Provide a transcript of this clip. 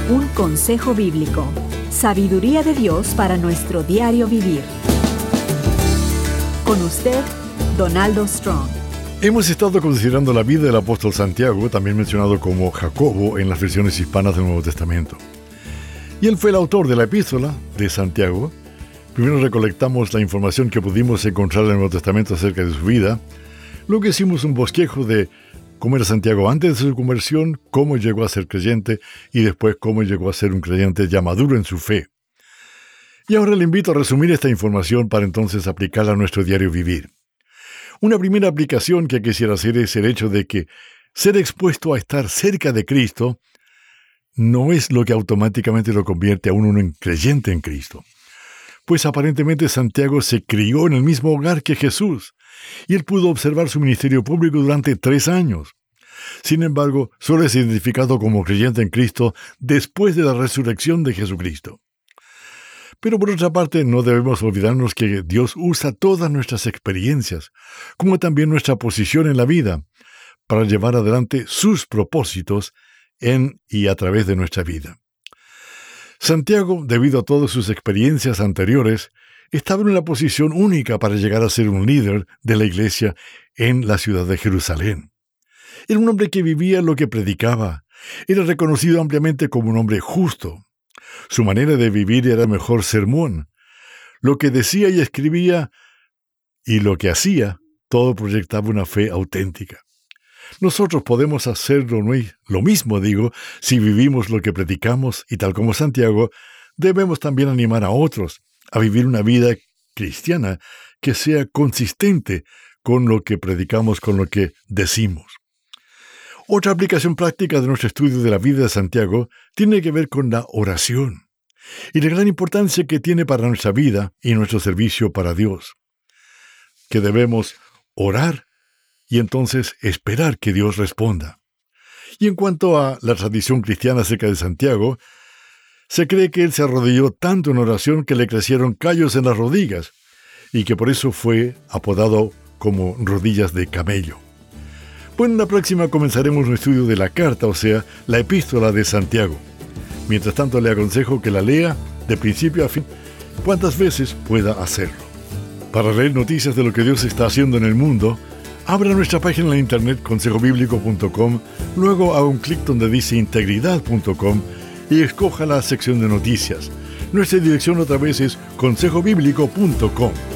Un consejo bíblico. Sabiduría de Dios para nuestro diario vivir. Con usted, Donaldo Strong. Hemos estado considerando la vida del apóstol Santiago, también mencionado como Jacobo en las versiones hispanas del Nuevo Testamento. Y él fue el autor de la epístola de Santiago. Primero recolectamos la información que pudimos encontrar en el Nuevo Testamento acerca de su vida. Luego hicimos un bosquejo de cómo era Santiago antes de su conversión, cómo llegó a ser creyente y después cómo llegó a ser un creyente ya maduro en su fe. Y ahora le invito a resumir esta información para entonces aplicarla a nuestro diario vivir. Una primera aplicación que quisiera hacer es el hecho de que ser expuesto a estar cerca de Cristo no es lo que automáticamente lo convierte a uno en creyente en Cristo. Pues aparentemente Santiago se crió en el mismo hogar que Jesús, y él pudo observar su ministerio público durante 3 años. Sin embargo, solo es identificado como creyente en Cristo después de la resurrección de Jesucristo. Pero por otra parte, no debemos olvidarnos que Dios usa todas nuestras experiencias, como también nuestra posición en la vida, para llevar adelante sus propósitos en y a través de nuestra vida. Santiago, debido a todas sus experiencias anteriores, estaba en una posición única para llegar a ser un líder de la iglesia en la ciudad de Jerusalén. Era un hombre que vivía lo que predicaba. Era reconocido ampliamente como un hombre justo. Su manera de vivir era el mejor sermón. Lo que decía y escribía y lo que hacía, todo proyectaba una fe auténtica. Nosotros podemos hacer lo mismo, si vivimos lo que predicamos y tal como Santiago, debemos también animar a otros a vivir una vida cristiana que sea consistente con lo que predicamos, con lo que decimos. Otra aplicación práctica de nuestro estudio de la vida de Santiago tiene que ver con la oración y la gran importancia que tiene para nuestra vida y nuestro servicio para Dios. Que debemos orar y entonces esperar que Dios responda. Y en cuanto a la tradición cristiana acerca de Santiago, se cree que él se arrodilló tanto en oración que le crecieron callos en las rodillas y que por eso fue apodado como rodillas de camello. Bueno, en la próxima comenzaremos un estudio de la carta, o sea, la epístola de Santiago. Mientras tanto, le aconsejo que la lea de principio a fin, cuantas veces pueda hacerlo. Para leer noticias de lo que Dios está haciendo en el mundo, abra nuestra página en internet consejobiblico.com, luego haga un clic donde dice integridad.com y escoja la sección de noticias. Nuestra dirección otra vez es consejobiblico.com.